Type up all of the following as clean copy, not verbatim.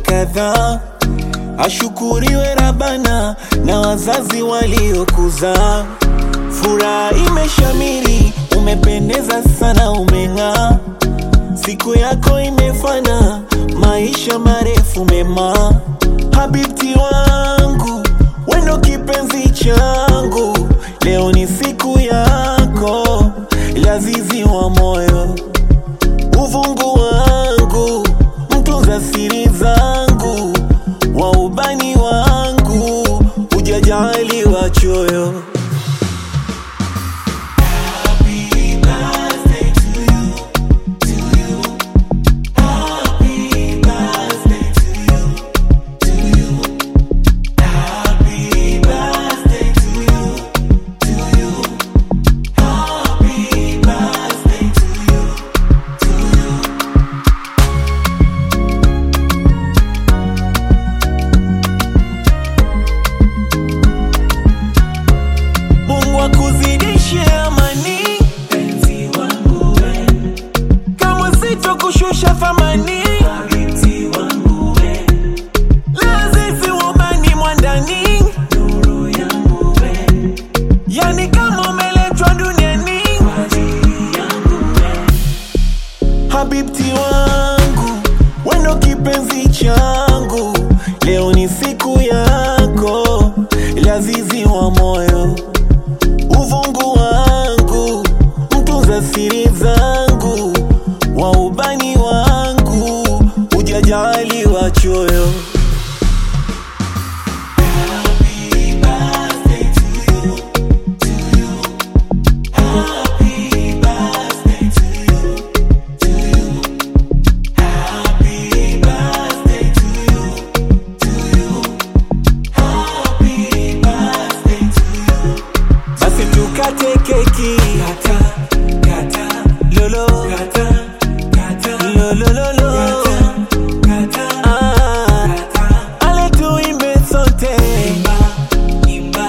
kadhaa. Ashukuriwe Rabbana na wazazi waliokuzaa. Furaha imeshamiri, umependeza sana, umeng'aa. Siku yako imefana, maisha marefu mema. Habibti wangu, wendo kipenzi changu, leo ni siku yako, lazizi wa moyo. Uvungu wangu, mtunza siri zangu, wa ubani wangu, hujajali wachoyo. Wakuzidishe amani, penzi wangu we, kama sito kushusha thamani, habibti wangu we, lazizi ubani mwandani, nuru yangu we, yani kama umeletwa duniani kwa ajili yangu we. Habibti wangu, wendo kipenzi changu, leo ni siku yako, lazizi wa moyo. Uvungu wangu, mtunza siri zangu, wa ubani wangu, hujajali wachoyo. Happy birthday to you, to you. Happy birthday to you, to you. Happy birthday to you, to you. Happy birthday to you. Basi tukate keki, kata, kata, lolo, kata, kata, lolo, lolo, kata, kata, ale tuimbe sote, imba, imba,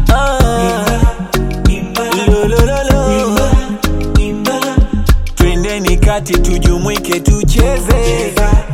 imba, lolo, lolo, imba, twendeni kati tujumuike tucheze.